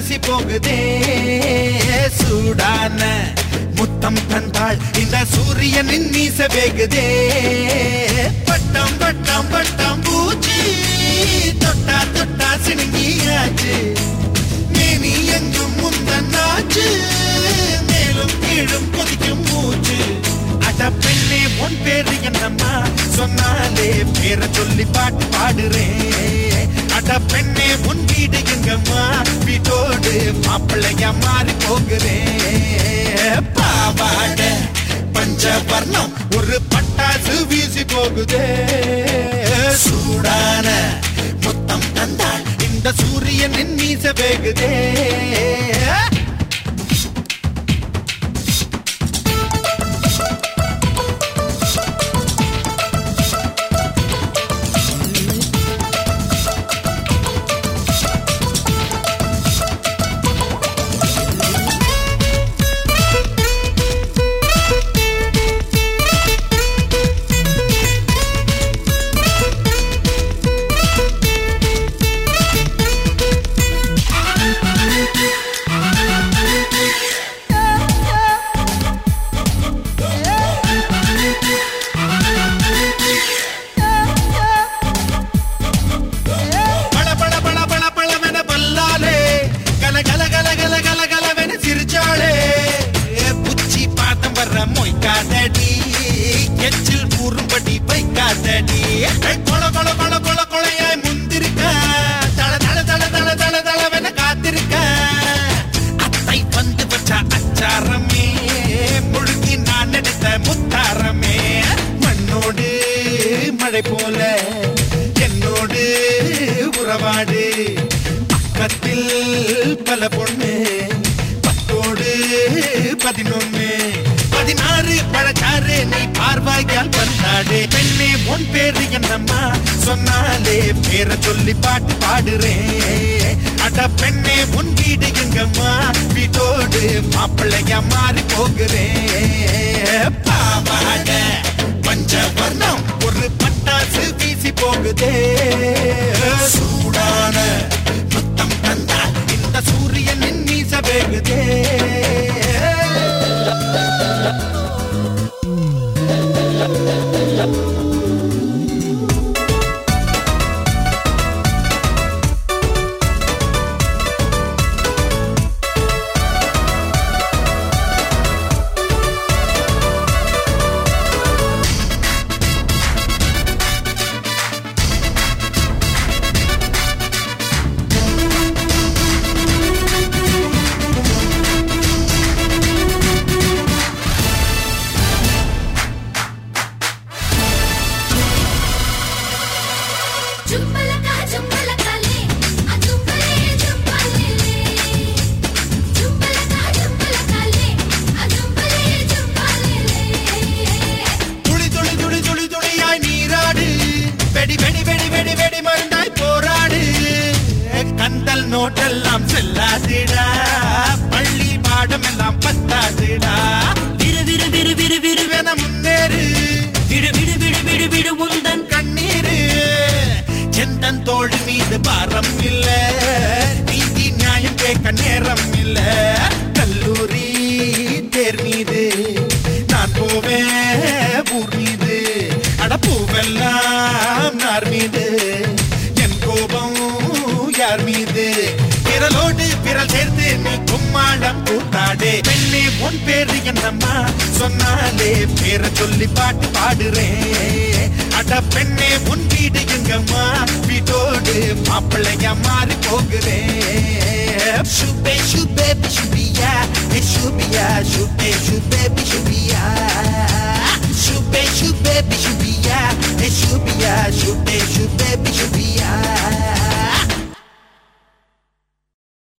வீசி போகுதே சூடான முத்தம் தந்தாள் இந்த சூரியனின் மீச வேகுதே பட்டம் பட்டம் பட்டம் பூச்சி தொட்டா தொட்டா சிணுங்கியாச்சு மேனி எங்கும் முந்தன்னாச்சு மேலும் கீழும் கொதிக்கும் மூச்சு அட பெண்ணே உன் பேரு என்னம்மா சொன்னாலே பேரை சொல்லி பாட்டு பாடுறேன் அட பெண்ணே உன் வீடு எங்கம்மா வீட்டோடு மாப்பிள்ளையா மாறி போகிறேன் பாவாட பஞ்சவர்ணம் ஒரு பட்டாசு வீசி போகுதே சூடான முத்தம் தந்தாள் இந்த சூரியனின் மீச வேகுதே மழை போல என்னோடு உறவாடு பக்கத்தில் பல பொண்ணு 10 11 16 பழச்சாறு நீ பார்வாயால் பந்தாடு பெண்ணே உன் பேரு என்னம்மா சொன்னாலே பேரை சொல்லி பாட்டு பாடுறேன் அட பெண்ணே உன் வீடு எங்கம்மா வீட்டோடு மாப்பிள்ளையா மாறி போகிறேன் பாவாட பஞ்சவர்ணம் ஒரு பட்டாசு வீசி போகுதே சூடான முத்தம் தந்தாள் இந்த சூரியனின் மீச வேகுதே கந்தல் நோட்டெல்லாம் செல்லாதிடா பள்ளி பாடம் எல்லாம் பத்தாதிடா விரு விரு விரு விரு விருவென முன்னேறு விடு விடு விடு விடு விடு உந்தன் கண்ணீரு செந்தன் தோள் மீது பாரம் இல்ல நீதி நியாயம் கேட்க நேரம் இல்ல கல்லூரி தேர் மீது நான் போவேன் ஊர் மீது அடப்பூவெல்லாம் நார் மீது என் கோபம் யார் மீது விரலோடு விரல் சேர்த்து நீ கும்மாளம் கூத்தாடே பெண்ணே உன் பேரு என்னம்மா சொன்னாலே பேரை சொல்லி பாட்டு பாடுறேன் அட பெண்ணே உன் வீடு எங்கம்மா வீட்டோடு மாப்பிள்ளையா மாறி போகிறேன் சுபே சுபே சுபியா சுபியா சுபே சுபே சுபியா சுபே சுபே சுபியா சுபியா சுபே சுபே சுபியா